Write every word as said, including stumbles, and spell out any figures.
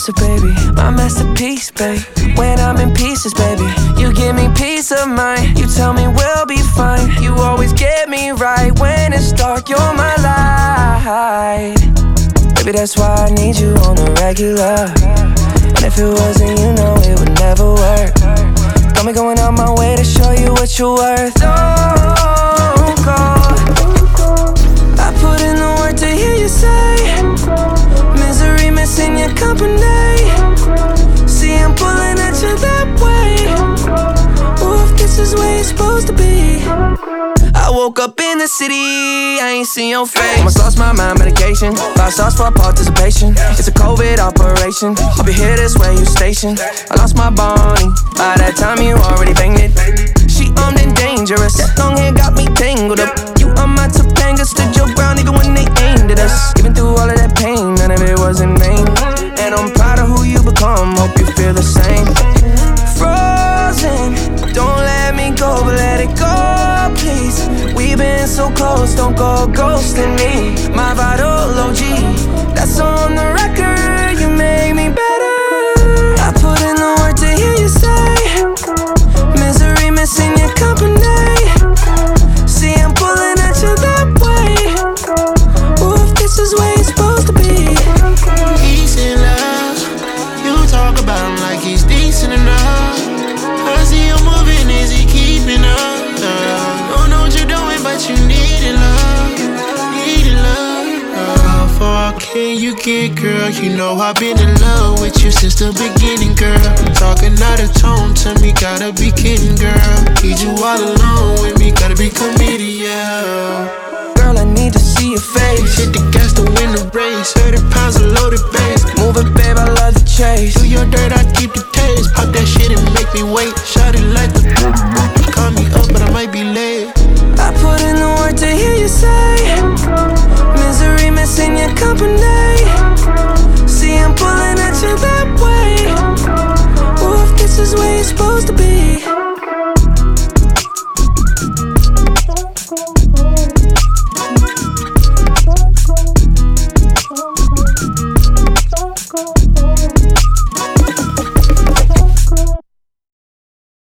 master, baby, my masterpiece, babe. When I'm in pieces, baby, you give me peace of mind. You tell me we'll be fine. You always get me right when it's dark. You're my light, baby. That's why I need you on the regular. And if it wasn't, you know it would never work. Got me going out my way to show you what you're worth. Don't go. I put in the work to hear you say misery missing your company. See, I'm pulling at you that way. Ooh, if this is where you're supposed to be. I woke up in the city, I ain't seen your face. Almost lost my mind, medication. Five stars for participation. It's a COVID operation. I'll be here this way, you stationed. I lost my Bonnie. By that time, you already banged it. She armed and dangerous. Long hair got me tangled up. You on my Topanga, stood your ground even when they aimed at us. Even through all of that pain, none of it was in vain. And I'm proud of who you become, hope you feel the same. Frozen, don't let me go, but let it go, please. We've been so close, don't go ghosting me. My vital O G, that's on the record. You made me better. I put in the work to hear you say misery missing your company. See, I'm pulling at you that way. Ooh, if this is where you're supposed to be. He's in love. You talk about him like he's decent enough. I see you moving, is he keeping up? Don't know what you're doing, but you need it, love. Need it, love. How far can you get, girl? You know I've been in love with you since the beginning, girl. Talking out of tone to me, gotta be kidding, girl. Need you all alone with me, gotta be committed, yeah. Girl, I need to see your face. Hit the gas to win the race. thirty pounds of loaded back.